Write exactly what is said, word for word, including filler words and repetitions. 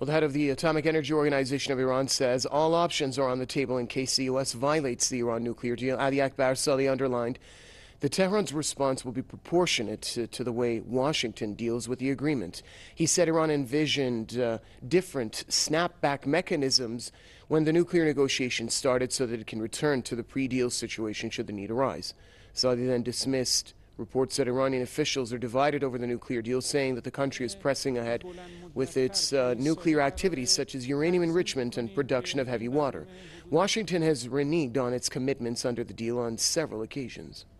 Well, the head of the Atomic Energy Organization of Iran says all options are on the table in case the U S violates the Iran nuclear deal. Ali Akbar Saleh underlined that Tehran's response will be proportionate to, to the way Washington deals with the agreement. He said Iran envisioned uh, different snapback mechanisms when the nuclear negotiations started so that it can return to the pre-deal situation should the need arise. Saleh then dismissed reports that Iranian officials are divided over the nuclear deal, saying that the country is pressing ahead with its uh, nuclear activities such as uranium enrichment and production of heavy water. Washington has reneged on its commitments under the deal on several occasions.